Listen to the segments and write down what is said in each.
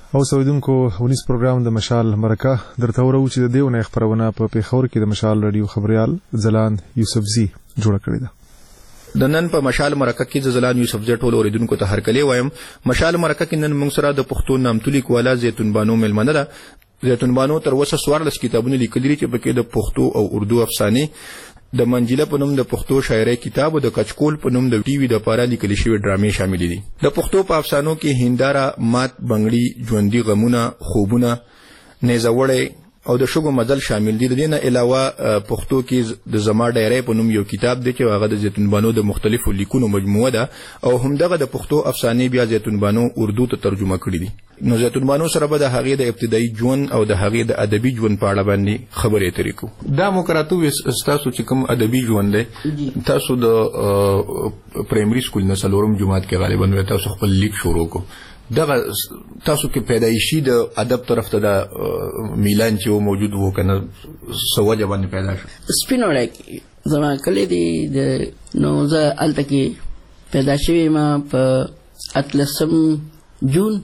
او سویدونکو ونیس پروګرام د مشال مرکه درته ورو چې د دیونه خبرونه په پیښور کې د مشال رادیو خبريال ځلان یوسفزي جوړ کړی ده. د نن په مشال مرکه کې د ځلان یوسفزي ټول اوریدونکو ته هرکلی وایم. مشال مرکه کې نن موږ سره د پښتو نامتو لیکواله زیتون بانو ملمنه ده. زیتون بانو تر اوسه 14 کتابونه لیکلي چې پکې د پښتو او اردو افسانې، د منجله په نوم د پښتو شاعري کتاب او د کچکول په نوم د ټي وي د پاره لیکل شوی ډرامې شامل دي. د پښتو په افسانو کې هنداره، مات بنگړي، ژوندۍ غمونه، خوبونه، نیزوړی او د شګو مزل شامل دي. د دې نه علاوه پښتو کې د زما ډایری په نوم یو کتاب دی چې هغه د زیتون بانو د مختلفو لیکونو مجموعه ده او همدغه د پښتو افسانې بیا زیتون بانو اردو ته ترجمه کړي دي. نو زیتون بانو سره به د هغې د ابتدایي ژوند او د هغې د ادبي ژوند په اړه باندې خبرې اترې کوو. دا مو کراته وې ستاسو چې کوم ادبي ژوند دی، تاسو د پرایمري سکول نه څلورم جماعت کې غالبا تاسو خپل لیک شروع کو. دغه تاسو کې پیدایشي د ادب طرف ته د میلان چې موجود وو کنه سوجه باندې پیدا شو؟ سپینوړی زما کلی دی د نو زه هلته کې پیدا شوی ما په 18 جون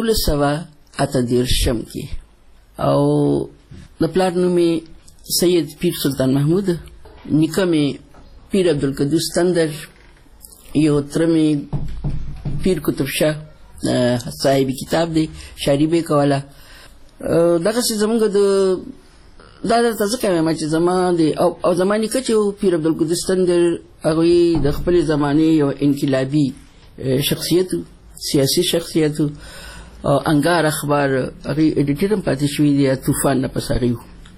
1938 کې او د پلار نوم یې سید پیر سلطان محمود، نیکه مې پیر عبدالقدوس تندر، یو تره مې پیر کتب شاه صاحب کتاب دی، شاعري به کوله. دغسې زمونږ د دا درته ځکه وایم چې زما د او زما نیکه چې پیر عبدالقدوس تندر هغوی د خپلې زمانې یو انقلابي شخصیت، سیاسي شخصیت او انګار اخبار هغوی ایډیټر هم پاتې شوي دي، طوفان نه پس هغوی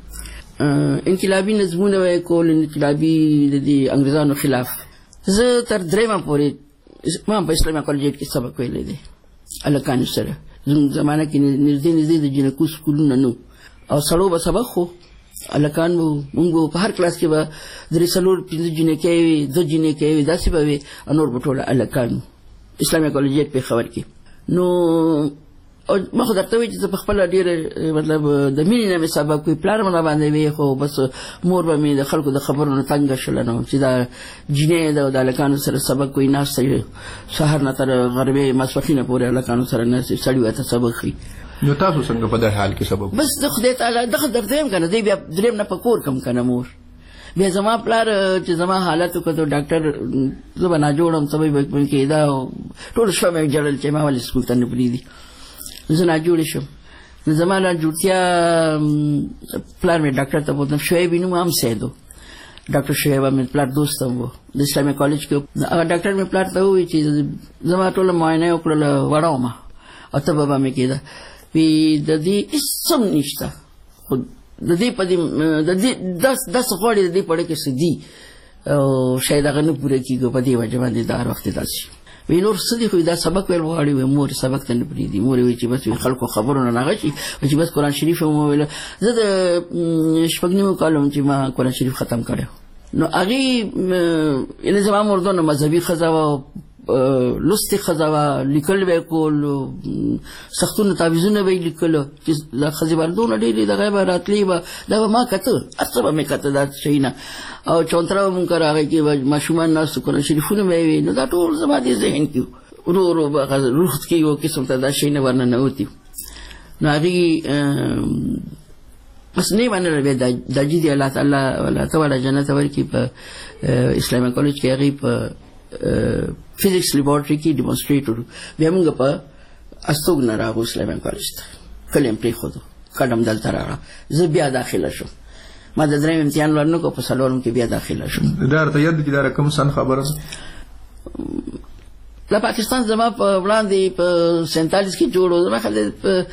انقلابي نظمونه به یې کول، انقلابي د دې انګریزانو خلاف. زه تر درېیمه پورې ما په اسلامي کالج کې سبق ویلی دی هلکانو سره. زموږ زمانه کې نږدې د جنکو سکولونه نه او سړو به سبق خو هلکان به موږ به په هر کلاس کې به 3-4-5 جنکۍ وي، 2 جنکۍ وي، داسې به وي، نور به ټوله هلکان اسلامي کالج پېښور کې. نو ما خو درته وایي چې زه په خپله ډېره مطلب د مینې نه مې سبق وي، پلار مې راباندې وی، خو بس مور به مې د خلکو د خبرو نه تنګه شوله نو چې دا جینۍ ده او د هلکانو سره سبق وایي، ناسته سهار نه تر غربې ماسپښینه پورې هلکانو سره ناستې، سړي ورته سبق ښي. نو تاسو څنګه په دې حال کې سبق؟ بس د خدای تعالی دغه درته یم که نه، دی بیا درېیم نه په کور کم که نه مور. بیا زما پلار چې زما حالت وکړو ډاکټر زه به ناجوړم، څه به کېده، ټوله شپه مې ژړل چې ما ولې سکول ته نه پرېږدي. زه ناجوړې شم. نو زما ناجوړتیا پلار مې ډاکټر ته بوتلم، شعیب نوم هم سید و، ډاکټر شعیب مې پلار دوست هم و د اسلامي کالج کې. هغه ډاکټر مې پلار ته ووایي چې زما ټوله معاینه یې وکړله، وړه ومه او تبه به مې کېده. وی د دې هېڅ هم نشته، خو د دې په دې د دې داسې غواړي د دې په اړه کې څه دي او شاید هغه نه پوره کېږي، په دې وجه باندې دا هر وخت داسې وی نور څه دي، خو دا سبق ویل غواړي. وی مور سبق ته نه پرېږدي، مور یې وایي چې بس خلکو خبرو نه هغه شي چې بس قرآن شریف هم وویله. زه د 6 کالو چې ما قرآن شریف ختم کړی نو هغې یعنې زما مور دونه مذهبي ښځه وه، لوستې ښځه وه، لیکل به یې کول، سختونه تعویضونه به یې لیکله چې دا ښځې باندې دونه ډېرې دغه به راتلې به دا به ما کته، هر څه به مې کته دا شیونه او چونتره به مونږ کره هغې کې به ماشومان ناستو قرآن شریفونه به یې وي. نو دا ټول زما دې ذهن کې ورو ورو به روح کې یو قسم ته دا شیونه ورننوتي. نو هغې بس نه یې منله. بیا دا جدي الله تعالی ولته واړه جنت ورکړي. په اسلامي کالج کې هغې په فزیکس لیبارټري کې ډیمونسټریټ، بیا موږ په استوګنه راغو اسلامي کالج ته، کلی مې پرېښودو، کډم دلته راغله. زه بیا داخله شوم، ما د درېیم امتحان ورنه کړو، په څلورم کې بیا داخله شوم. دا درته یاد دی چې دا کوم سن خبره ده؟ د پاکستان زما په وړاندې په 47 کې جوړ و، زما خیال دی په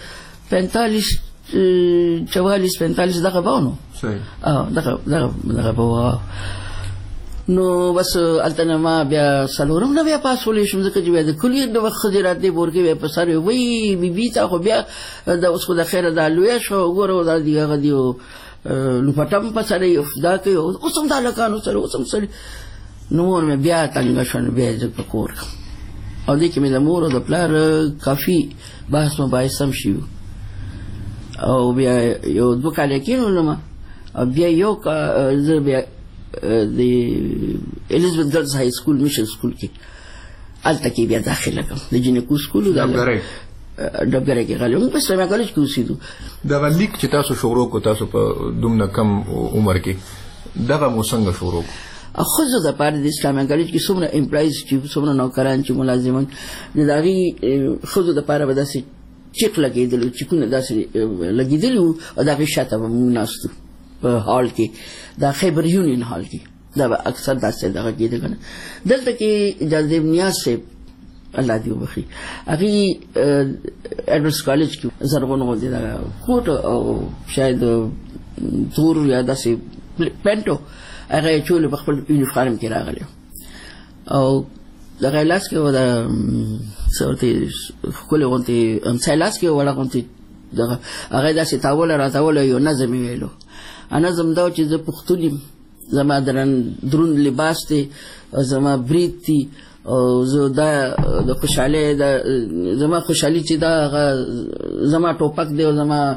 45 دغه به نو دغه به. نو بس هلته نه ما بیا څلورم نه بیا پاس ولی شوم، ځکه چې بیا د کلیې د وخت ښځې راتلې بورکې بیا په سر یې وایي بیبي تا خو بیا دا اوس خو د خیره دا لویه شوه، ګوره دا دي هغه دي لوپټه هم په سر یې دا کوي، اوس هم د هلکانو سره اوس هم سړي. نو مور مې بیا تنګه شوه، نو بیا یې زه په کور کړم او دې کې مې د مور او د پلار کافي بحث مباحث هم شوي او بیا یو 2 کاله کېنولم او بیا یو زه بیا د الیزابت ګرلز های سکول میشن سکول کې هلته کې بیا داخله کړم، د جنکو سکول ډبګره کې غلې موږ په اسلامي کالج کې اوسېدو. دغه لیک چې تاسو شروع کو تاسو په دومره کم عمر کې دغه مو څنګه شروع کو؟ خو د پاره د اسلامي کالج کې څومره امپلایز چې څومره نوکران چې ملازمان د دغه خو د پاره به داسې چیک لګېدل چې کو نه داسې لګېدل او دغه شاته موږ ناستو په هال کې د خیبر یونین هال کې دا به اکثر داسې دغه کېده کنه. دلته کې جاذب نیاز صاحب الله دې وبخي هغه ایډورس کالج کې زرغون غوندې دا کوټ او شاید تور یا داسې پینټو هغه چول په خپل یونیفارم کې راغلی او دغه لاس کې ودا څورتي خپل غونتي امثالاس کې ولا غونتي دغه هغه داسې تاول راتاول یو نظم ویلو. نظم دا چې زه پښتون زما درون لباس دی زما برید دی او زه دا د خوشحالۍ زما خوشحالي چې دا زما ټوپک دی او زما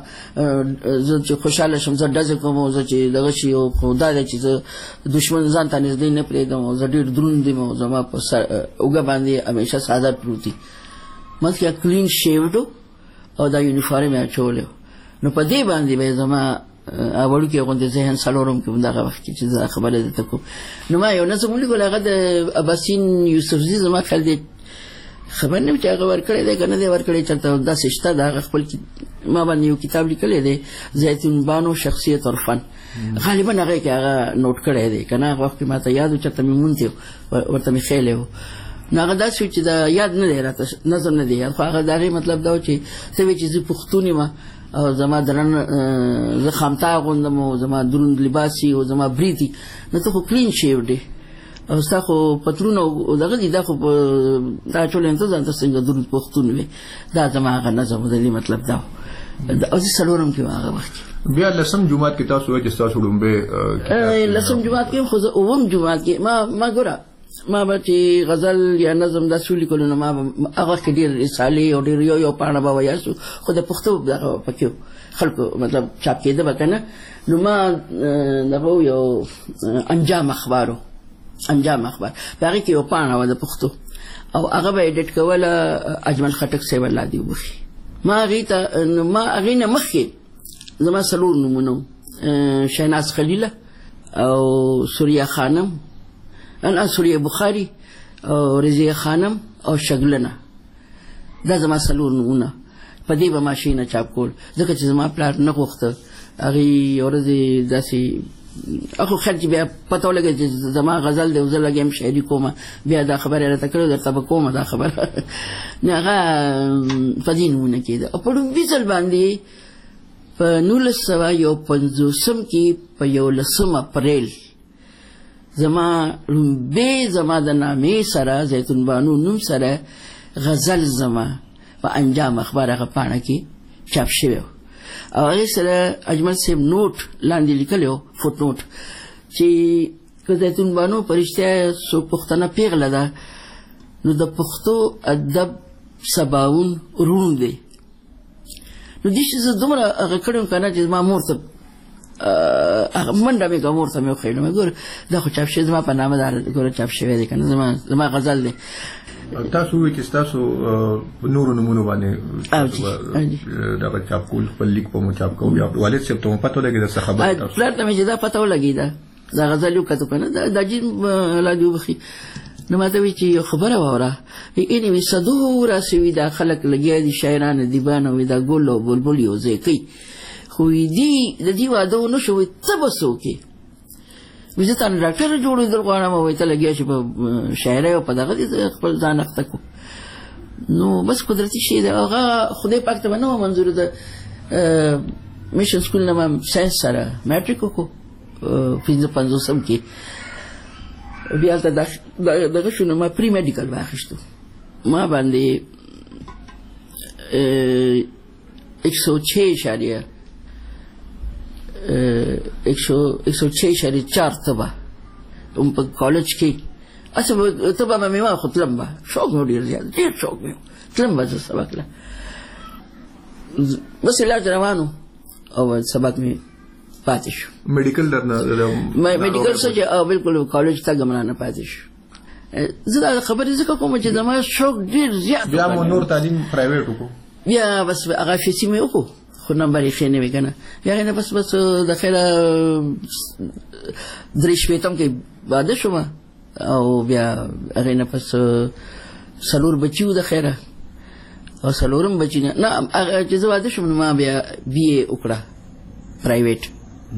زه چې خوشحاله شم زه ډزې کوم او زه چې دغه شي او خو دا دی چې زه دشمن ځان ته نږدې نه پرېږدم او زه ډېر دروند یم او زما په اوږه باندې همیشه ساده پروت دي. مخکې کلین شیوډ او دا یونیفارم یې اچولی نو په دې باندې به زما اولو کې غونډه ذهن سلورم کې دغه وخت کې چې خبره ده تکو نو ما یو نظم ولیکل هغه د اباسین یوسفزي زما خل دې خبر نه چې هغه ورکړی دی کنه دی ورکړی چرته دا سشته دا خپل ما باندې یو کتاب لیکلی دی زیتون بانو شخصیت عرفان غالبا هغه کې هغه نوٹ کړی دی کنه هغه وخت ما ته یاد چرته مې مونته ورته مې خېلې نو هغه دا چې دا یاد نه دی راته نظر نه دی خو هغه دا مطلب دا چې ته چې پښتوني ما او زما درن زه خامتا غوندم او زما دروند لباسي او زما بریتي نو ته خو کلین شیو دی او ستا خو پترون او دغه دي دا خو دا ټول انتظار ته څنګه دروند پښتون وي دا زما هغه نظم دی مطلب دا او زه سلورم کې هغه وخت بیا لسم جمعات کې تاسو وایي چې تاسو لومبه لسم جمعات کې خو اوم جمعات کې ما ګوره ما به چې غزل یا نظم د سولې کولو نو ما هغه کې ډېر رسالې او ډېر یو پاڼه به وایاستو خو د پښتو دغه پکې خلکو مطلب چاپ کېده به که نه نو ما دغه یو انجام اخبار په هغې کې یو پاڼه وه د پښتو او هغه به ایډیټ کوله اجمل خټک صاحب الله دې وبخي. ما هغې نه مخکې زما څلور نومونه شهناز خلیله او سوریه خانم سوریه بخاری او رضیه خانم او شګلنه دا زما څلور نومونه په دې به ماشینه چاپ کول ځکه چې زما پلار نه غوښته هغې ورځې داسې اخو خیر چې بیا پته ولګېده چې زما غزل دی او زه لګیم شاعري کومه بیا دا خبره یې راته کړې درته به کومه دا خبره نو هغه په دې نومونه کېده او په لومړي ځل باندې په 1950 کې په 11 اپریل زما لومبه زما د نامې سره زیتون بانو نوم سره غزل زما په انجام اخبار هغه پاڼه کې چاپ شوی او هغې سره اجمل صاحب نوټ لاندې لیکلی و فوټ نوټ چې که زیتون بانو په رښتیا څوک پښتنه پیغله ده نو د پښتو ادب سباون روڼ دی نو دې چې زه دومره هغه کړی وم که نه چې زما مور ته منډه مې کوه مور ته مې وښیلو مې ګوره دا خو چاپ شوی زما په نامه دا ګوره چاپ شوی دی که نه زما غزل دی. تاسو وایئ چې ستاسو نورو نومونو باندې دغه چاپ کول خپل لیک په مو چاپ کوو یا والد صاحب ته مو پته ولګېده څه خبره تاسو پلار ته مې چې دا پته ولګېده دا غزل یې وکتو که نه دا جین الله دې وبخي نو ما ته وایي چې یو خبره واوره اینې وایي صدو راسې وي دا خلک لګیا دي شاعران ادیبان وایي دا ګل او بلبل یو ځای کوي خو د دې واده ونه شو وایي څه به څه وکړې وایي زه تا نه ډاکټر جوړېدل غواړم وایي ته لګیا شي په شاعرۍ او په دغه دې خپل ځان اخته کړو نو بس قدرتي شی دی هغه خدای پاک ته به نه وه منظور د میشن سکول نه ما ساینس سره میټریک وکړو 55 کې بیا هلته دغه شو نو ما پری میډیکل واخیستو ما باندې 106.4 تبه په کالج کې اصل تبه مې ما خو تلم به شوق مې ډېر زیات ډېر شوق مې تلم به زه سبق له بس علاج روانو او سبق مې پاتې شو میډیکل درنه میډیکل څه چې بالکل کالج ته ګمرانه پاتې شو زه دا خبرې ځکه کوم چې زما شوق ډېر زیات بیا مو نور تعلیم پرایویټ وکړو بیا بس هغه فیسي مې وکړو خو نمبر یې ښه نه وي که نه بیا هغې نه بس د خیره 3 کې واده شوم او بیا هغې نه پس 4 بچي وو د خیره او 4 بچي نه هغه چې زه واده شوم نو ما بیا BA وکړه پرایویټ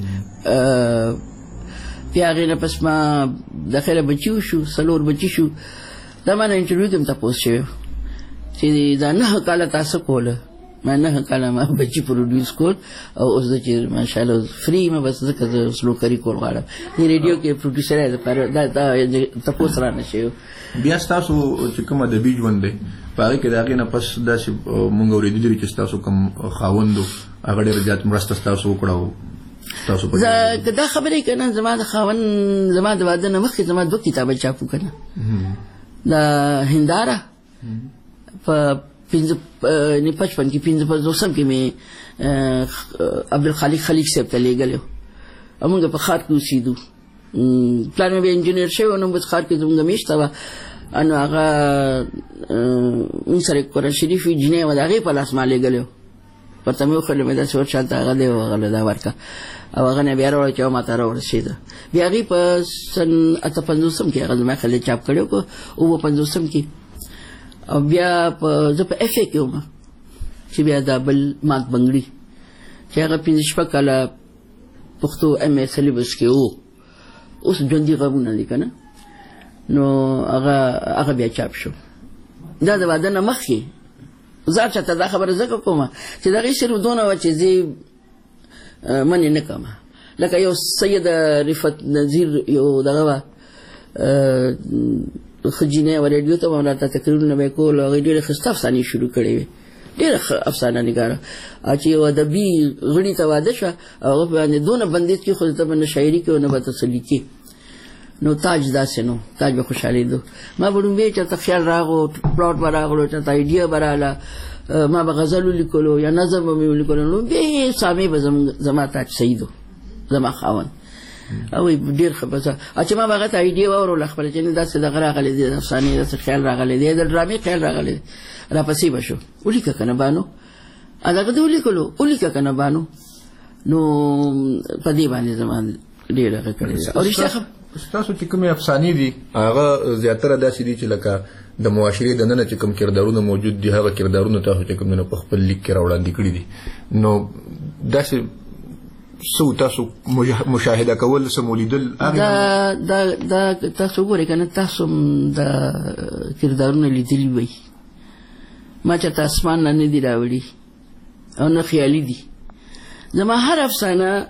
بیا هغې نه پس ما د خیره بچي وشو 4 بچي شو دا ما نه انټرویو کې هم تپوس شوی چې دا 9 کاله تاسو کوله ما 9 کاله ما بچي پروډیوس کول او اوس د چې ماشاءالله فری ما بس ځکه زه سلوکري کول غواړم د ریډیو کې پروډیوسر یم دا تپوس را نه شوی بیا ستاسو چې کوم ادبي ژوند دی په هغې کې د هغې نه پس داسې مونږ اورېدلي چې ستاسو کوم خاوند و هغه ډېره زیات مرسته ستاسو وکړه او ستاسو که دا خبرې که نه زما د خاوند زما د واده نه مخکې زما 2 کتابه چاپ وو که نه د هنداره په 55 کې 55 کې مې عبدالخالق خلیق صاحب ته لېږلی او موږ په ښار کې اوسېدو پلار مې بیا انجینر شوی نو بس ښار کې زموږ میشته وه نو هغه موږ سره قرآن شریف جینۍ وه د هغې په لاس ما لېږلی ورته مې وښودل مې داسې ور شانته هغه دی هغه له دا ورکړه او هغه نه بیا راوړه چې ما ته راورسېده بیا هغې په سن 58 کې هغه زما خیال چاپ کړی و په 59 کې او بیا زه په FA کې وم چې بیا دا بل مات بنګړي چې هغه 5 کاله پښتو MA سلیبس کې وو اوس ژوندي غږونه دي که نه نو هغه بیا چاپ شو دا د واده نه مخکې زه چاته دا خبره ځکه کومه چې د هغې صرف دونه وه چې زه منې نه کومه لکه یو سید رفت نظیر یو دغه وه ښه جینۍ وه ریډیو ته به راته تقریرونه به یې کول هغې ډېرې ښایسته افسانې شروع کړې وې ډېره ښه افسانه نګاره چې یو ادبي غړي ته واده شوه او هغه باندې دونه بندیز کېښود ته به نه شاعري کوي او نه به ته څه لیکي نو تاج داسې نو تاج به خوشحالېدو ما به ډومبې چېرته خیال راغلو پلاټ به راغلو چېرته آیډیا به راغله ما به غزل ولیکلو یا نظم به مې ولیکلو نو بې سامې به زما تاج سعید و زما خاوند او ډېر ښه بس چې ما به هغه ته آیډیا واوروله خپله چې نه داسې دغه راغلی دی د افسانې داسې خیال راغلی دی د ډرامې خیال راغلی دی راپسې به شو ولیکه که نه بانو دغه دې ولیکلو ولیکه که نه بانو نو په دې باندې زما ډېر هغه کړی دی او رښتیا ستاسو چې کومې افسانې دي هغه زیاتره داسې دي چې لکه د معاشرې دننه چې کوم کردارونه موجود دي هغه کردارونه تاسو چې کوم په خپل لیک کې راوړاندې کړي دي نو داسې څه تاسو مشاهده کول څه مولیدل دا تاسو وګورئ که نه تاسو هم د کردارونه لیدلي وئ ما چېرته اسمان نه نه دي راوړي او نه خیالي دي زما هر افسانه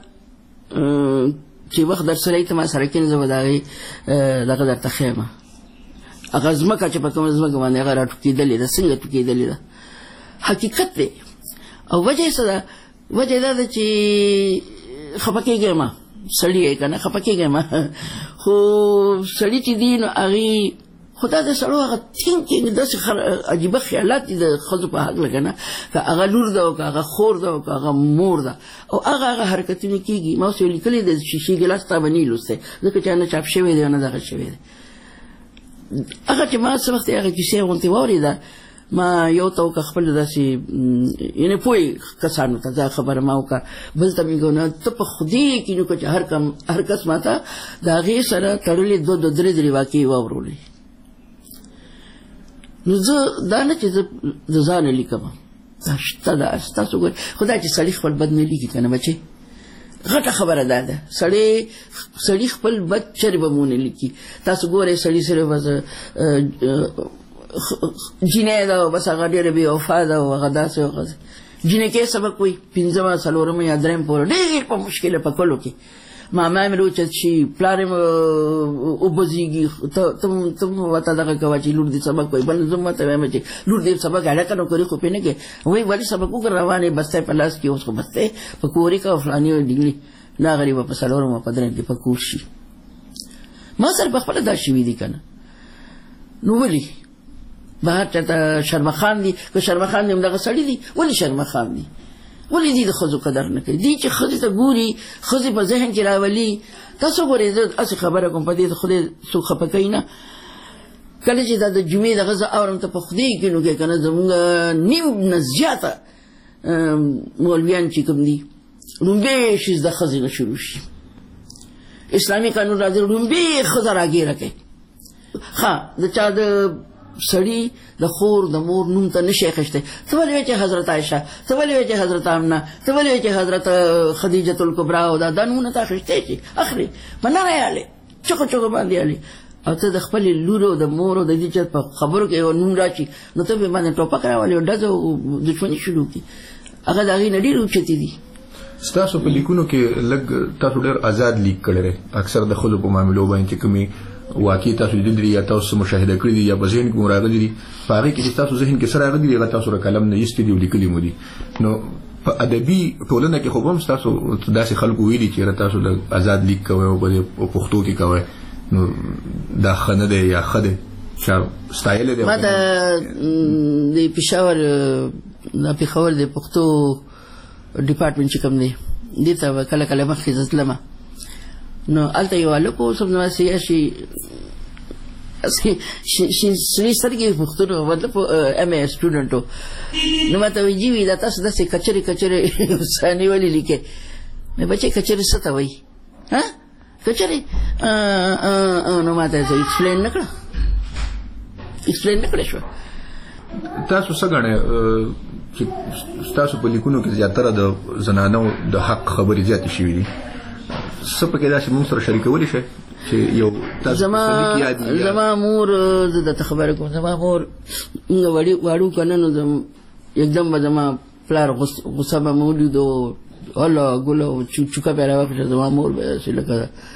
چې وخت در سره ته ما سره کېنه زه به د هغې دغه درته ښیم هغه ځمکه چې په کومه ځمکه باندې هغه راټوکېدلې ده څنګه ټوکېدلې ده حقیقت دی او وجه یې څه ده وجه یې دا ده چې خفه کېږی ما سړي یې که نه خفه کېږی ما خو سړي چې دي نو هغې خو دا د سړو هغه تھینکینګ داسې عجیبه خیالات دي د ښځو په هکله که نه که هغه لور ده او که هغه خور ده او که هغه مور ده او هغه حرکتونه کېږي ما اوس یو لیکلی د شیشې ګیلاس تا به نه یې لوستی ځکه چې نه چاپ شوی دی او نه دغه شوی دی هغه چې ما څه وخت هغه کیسې غوندې واورېده ما یو ته وکړه خپل داسې یعنې پوهې کسانو ته دا خبره ما وکړه بل ته مې نه ته په خدای کې نو که چې هر کس ما ته د هغې سره تړلې 2-3 واقعې واورولې نو زه دا نه چې زه د ځانه لیکم دا شته ده ستاسو ګورئ خو دا چې سړي خپل بد نه لیکي که نه بچې غټه خبره دا ده سړي خپل بد چرې به مو نه لیکي تاسو ګورئ سړي صرف بس جینۍ ده او بس هغه ډېره بې وفا ده او هغه داسې هغه جینکۍ سبق وایي 5 4 یا 3 پورې ډېر په مشکله په کلو کې ماما مې روچت شي پلار مې وبزېږي ته ورته دغه کوه چې لور دې سبق وایي بل زه ورته وایم چې لور دې سبق هډکه نوکري خو پرې نه کوې وایي ولې سبق وکړه روانې بستی په لاس کې اوس خو بستی په کورې کوه فلاني ډنګلي دا غریبه په 4 په 3 کې په کور شي ما سره په خپله دا شوي دي که نه نو ولې بهر چېرته شرمخان دي که شرمخان دي همدغه سړي دي ولې شرمخان دي ولې دي د ښځو قدر نه کوي دي چې ښځې ته ګوري ښځې په ذهن کې راولي تاسو ګورئ زه هسې خبره کوم په دې ته خدای څوک خفه کوي نه کله چې دا د جمعې دغه زه اورم ته په خدای کې نو کې که نه زمونږ نیم نه زیاته مولویان چې کوم دي لومبې شي د ښځې نه شروع شي اسلامي قانون راځي لومبې ښځه راګیره کوي ښه د چا د سړي د خور د مور نوم ته نشي اخیستی ته ولې وایې چې حضرت عایشه ته ولې وایې چې حضرت آمنه ته ولې وایې چې حضرت خدیجة الکبرا او دا نومونه ته اخیستی شي اخلي په نره یې هلې چغو چغو باندې هلې او ته د خپلې لور او د مور او د دې چې په خبرو کې یو نوم راشي نو ته به باندې ټوپک راولې او ډزه او دښمني شروع کړي هغه د هغې نه ډېر اوچتې دي ستاسو په لیکونو کې لږ تاسو ډېر آزاد لیک کړی دی اکثر د ښځو په معاملو باندې چې کومې واقعي تاسو لیدلي دي یا تاسو مشاهده کړي دي یا په ذهن کې مو راغلي دي په هغې کې چې تاسو ذهن کې څه راغلي دي هغه تاسو را قلم نه ایستي دي او لیکلي مو دي نو په ادبي ټولنه کې خو به هم ستاسو داسې خلکو ویلي چې تاسو د آزاد لیک کوئ او په پښتو کې کوئ نو دا ښه نه دی یا ښه دی چا ستایلی دی ما ته د پېښور د پښتو ډپارټمنټ چې کوم دی دې ته به کله کله مخکې زه تلمه نو هلته یو هلک و سمداسې سرې سترګې پښتون و مطلب ایم اے سټوډنټ و نو ما ته وایي جي دا تاسو داسې کچرې کچرې افسانې ولې لیکئ مې بچی کچرې څه ته وایي کچرې نو ما ته ایکسپلین نه کړه شوه تاسو څه ګڼئ چې ستاسو په لیکونو کې زیاتره د زنانو د حق خبرې زیاتې شوي دي څه پکې داسې موږ سره شریکولی شئ چې یو زما مور زه درته خبره کوم زما مور واړو که نه نو یکدم به زما پلار غصه به مې ولیدو هله ګله چوکه به یې راواخېسته زما مور به داسې لکه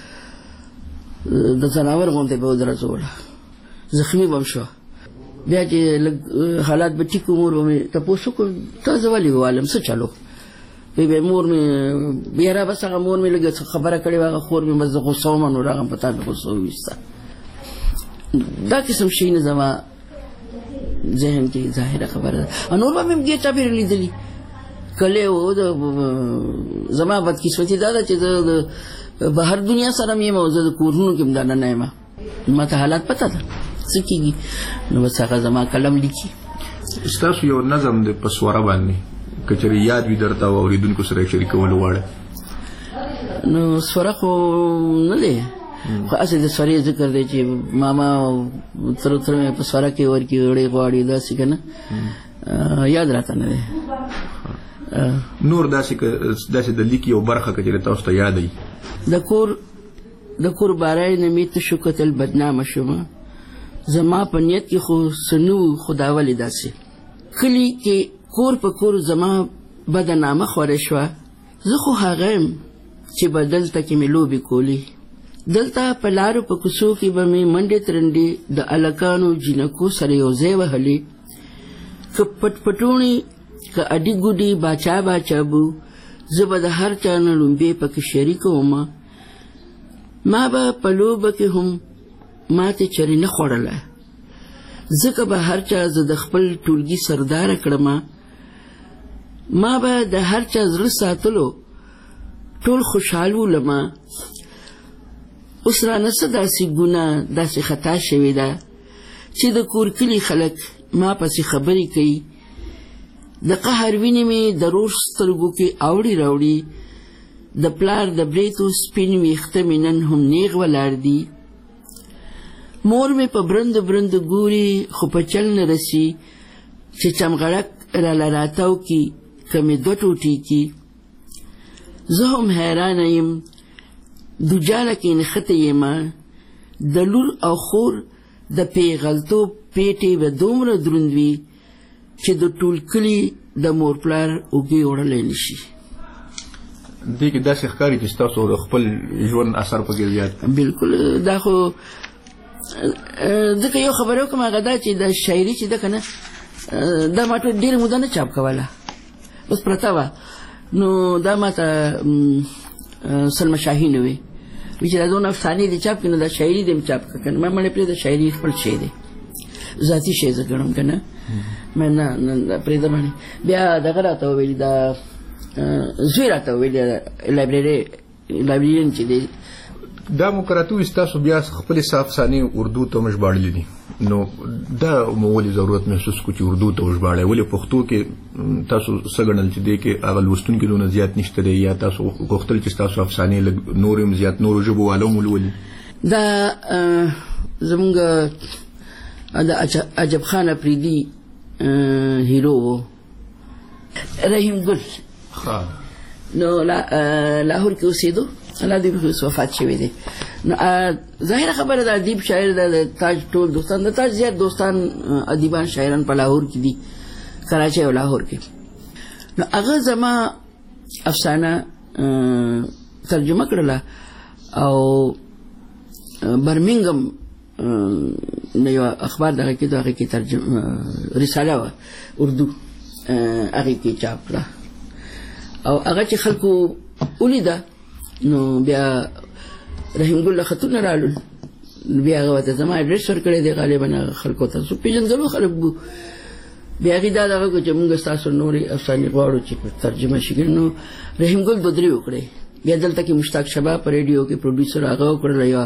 د ځناور غوندې به ودرځوله زخمي به م شوه بیا چې لږ حالات به ټیک مور به مې تپوس وکړو تا زه ولې ووالم څه چلو به مور مې بیا را بس هغه مور مې لږ خبره کړې وه هغه خور مې بس زه غوسه ومه نو راغلم په تا مې غوسه وویسته دا قسم شیونه زما ذهن کې ظاهره خبره ده او نور به مې ګیر چاپېره لیدلي کلی و زما بدقسمتي دا ده چې زه د بهر دنیا سره مې یم او زه د کورونو کې هم دننه یم ما ته حالات پته ده څه کېږي نو بس هغه زما قلم لیکي ستاسو یو نظم دی په سوره باندې که چېرې یاد وي درته او اورېدونکو سره یې شریکول غواړئ نو سوره خو نه دی خو هسې د سورې ذکر دی چې ماما او تره مې په سوره کې ورکړي وړې غواړي داسې که نه یاد راته نه دی نور داسې د لیک یو برخه که چېرې تاسو ته یاد وي د کور بارای نه مې تشو کتل بدنامه شومه زما په نیت کې خو څه نه و خو دا ولې داسې کلي کې کور په کور زما بده نامه خوره شوه زه خو هغه یم چې به دلته کې مې لوبې کولې دلته په لارو په کوڅو کې به مې منډې ترنډې د هلکانو جینکو سره یو ځای وهلې که پټ پټوڼې که اډي ګوډي باچا بو زه به د هر چا نه لومبې پکې شریکه ومه ما به په لوبه کې هم ماتې چرې نه خوړله ځکه به هر چا زه د خپل ټولګي سرداره کړمه ما به د هر چا زړه ساتلو ټول خوشحال ولمه اوس رانه څه داسې ګناه داسې خطا شوې ده چې د کور کلي خلک ما پسې خبرې کوي د قهر وینې مې د روش سترګو کې اوړي راوړي د پلار د بریتو سپین ویښته مې نن هم نیغ ولاړ دي مور مې په برند ګوري خو په چل نه رسي چې چمغړک راله راتاو کي که مې دوه ټوټې کي زه هم حیرانه یم دوجاله کې نښتې یمه د لور او خور د پیغلتوب پیټې به دومره دروند وي چې د ټول کلي د مور پلار اوږې وړلی نه شي دې کې داسې ښکاري چې ستاسو د خپل ژوند اثر پکې زیات بلکل دا خو ځکه یو خبره وکړم هغه دا چې د شاعري چې ده که نه دا ما ټول ډېره موده نه چاپ کوله اوس پرته وه نو دا ما ته سلمه شاهین ووی چې دا دونه افسانې دې چاپ کړي نو دا شاعري دې م چاپ کړه که نه ما مړې پرېږده شاعري خپل شی دی ذاتي شی زه ګڼم که نه مې نه پرېږده باندې بیا دغه راته وویلي دا زوی راته وویلي لایبرریان چې دی دا مقراتو استاسو بیا خپل افسانې اردو ته مژباړلې دي نو دا مولي ضرورت محسوس کو چې اردو ته وژباړي ولې پښتو کې تاسو سګنل چې دی کې هغه لوستونکو دونه زیات نشته دی یا تاسو غوښتل چې تاسو افسانې نورم زیات نور ژبو والو مولولي دا زمونږ دا عجب خان افریدي هیرو رحیم ګل نو لاهور کې اوسېدو الله دې په وفات شوی دی نو ظاهره خبره ده ادیب شاعر د تاج ټول دوستان د تاج زیات دوستان ادیبان شاعران په لاهور کې دي کراچۍ او لاهور کې نو هغه زما افسانه ترجمه کړله او برمنګم نو یو اخبار دغه کې ترجمه رساله و اردو هغه کې چاپ کړه او هغه چې خلکو ولیده نو بیا رحیم ګل خطونه رالل بیا هغه ته زما اډرس ورکړی دی غالبا خلکو ته سو پیژندلو خلک بیا هغې دا دغه کړو چې موږ ستاسو نورې افسانې غواړو چې ترجمه شي نو رحیم ګل دوه درې وکړې بیا دلته کې مشتاق شبا په ریډیو کې پروډیوسر هغه وکړله یا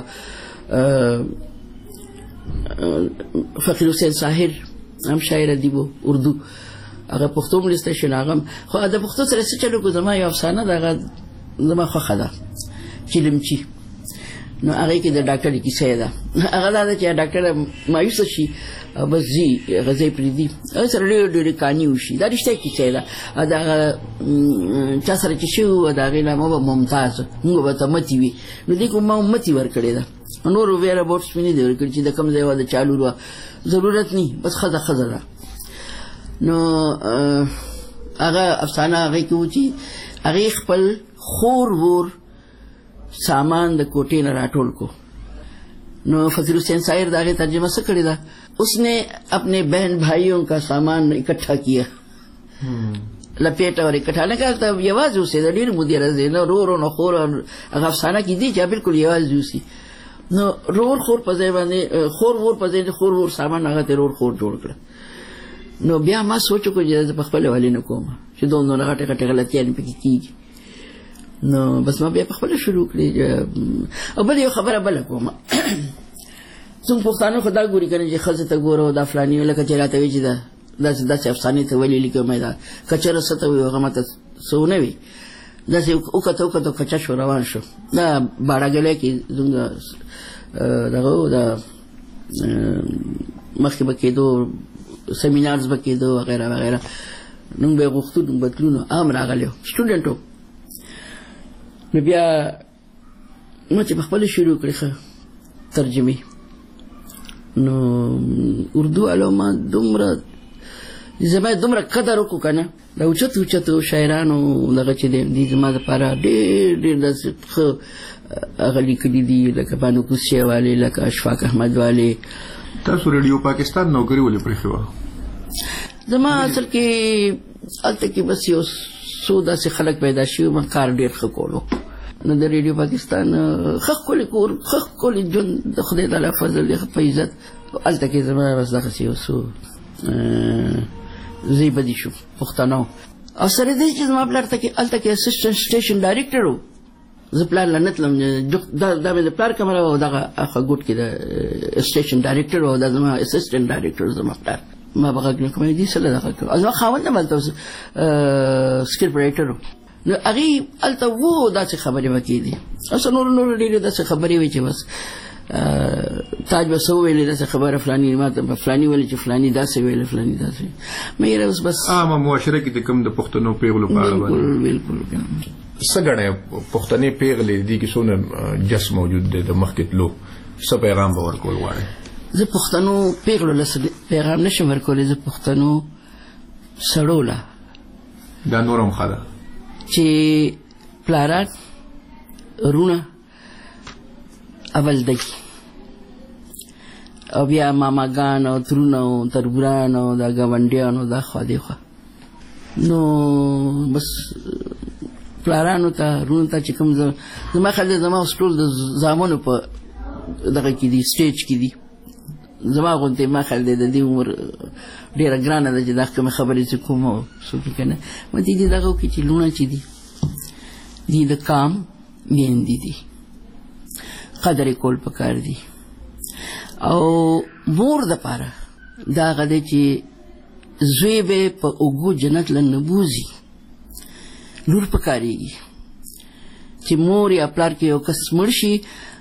فقیر حسین ساحر هم شاعر ادیب اردو هغه پښتو ملسته شناغم خو د پښتو سره څه چلو کو زما یو افسانه دغه زما خوښه ده چیلمچی نو هغه کې د ډاکټر کیسه ده هغه دا چې ډاکټر مایوس شي بس زی غزې پریدي سره ډېر کانی وشي دا رښتیا کیسه ده دا چا سره چې شو دا غیلا مو ممتاز موږ به ته متي وي نو دې کوم متي ور کړی ده نور ویره بوټس مینه دی ور کړی چې د کم ځای و د چالو ضرورت نه بس خزه ده نو هغه افسانه هغه کې و چې هغه خپل خور ور सामान द कोटे न राठौड़ को नो फकीर हुसैन साहिर दागे तर्जुमा से करी था उसने अपने बहन भाइयों का सामान इकट्ठा किया लपेटा और इकट्ठा ने कहा तब ये आवाज उसे दलील मुदीर रज़े नो रो न खोर अगर अफसाना की दी जा बिल्कुल ये आवाज उसी नो रोर खोर पजे बने खोर वोर पजे खोर वोर सामान आगा ते रोर खोर जोड़ कर नो ब्याह मां सोचो को जैसे पखपले वाले न कोमा जो दोनों लगाटे कटे गलतियां पे की نو بس ما بیا په خپل شروع کړی او بل یو خبره بل کوم څنګه پښتانه خدا ګوري کنه چې خزه ته ګورو دا فلانی لکه چې راته وی چې دا داسې افسانې ته ویلي لیکم دا کچره ست وي هغه ماته سونه وي داسې او کته کچا شو روان شو دا باړګلې کې څنګه دا مخکې بکېدو سیمینارز بکېدو وغیرہ وغیرہ نو به غوښتو بدلونو امر راغلیو سټوډنټو نو بیا ما چې خپل شروع کړی ترجمه نو اردو علما دومره قدر وکړو کنه دا اوچتو شاعرانو دغه چې دي زما لپاره ډېر داسې هغه لیکلي دي لکه بانو کوڅې والے لکه اشفاق احمد والے تاسو ریډیو پاکستان نوکری ولې پرېښې وه زما اصل کې هلته کې بس یو څو داسې خلک پیدا شوي ما کار ډېر ښه کولو نو د ریډیو پاکستان ښکلی کور ښکلی ژوند د خدای تعالی فضل دی په عزت هلته کې زما بس دغسې یو څو زی بدي شو پښتانه او سره دې چې زما پلار هلته کې اسسټنټ سټیشن ډایرکټر و زه پلار له نه تلم دا مې د پلار کمره و دغه هغه ګوټ کې د سټیشن ډایرکټر و دا زما اسسټنټ ډایرکټر زما پلار ما بغږ نه کوم دي سره دغه زما خاوند نه ملته سکرپټ رائټر نو هغه الته وو داسې خبرې وکړي دي اوس نور ډېرې داسې خبرې وي چې بس تاج به سو ویلې داسې خبره فلاني ما ته فلاني ویلې چې فلاني داسې ویلې فلاني داسې مې اوس بس عامه معاشره کې د کم د پښتنو پیغلو په اړه بالکل څنګه پښتني پیغلې دي کې څونه جس موجود دی د مخکې تلو څه پیغام به ورکول غواړي زه پښتنو پیغلو له پیغام نشم ورکولی زه پښتنو سړو له دا نورم ښه ده چې پلاران رونه اول دی او بیا ماماګان او ترونه او تربوران او دا ګاونډیان او دا خوا دی خوا نو بس پلارانو ته رونه ته چې کوم زما خیال دی زما اوس ټول د زامنو په دغه کې دي سټیج کې دي زما غونډې ما خیال دی د دې عمر ډېره ګرانه ده چې دا کومې خبرې چې کوم څوک که نه ما دې دغه وکړي چې لوڼه چې دي د کام میندې دي قدر کول پکار دي او مور د پاره دا غده چې زوی به په اوګو جنت لنبوزي لور پکاريږي چې مور یا پلار کې یو کس مړ شي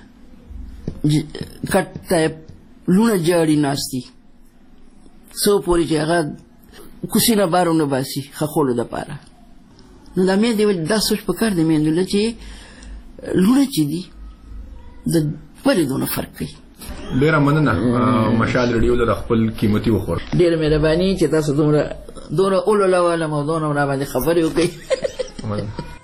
کټه لونه جاړي ناشتي سو پوری چې هغه کوسینه بارونه باسي خخولو د پاره نو دا مې دی دا سوچ پکار دی مې نو چې لونه چې دي د پرې دونه فرق کوي. ډیره مننه مشال ریډیو له خپل قیمتي وخور. ډیره مهرباني چې تاسو دومره اولو لاواله مو دومره را باندې خبرې وکړئ.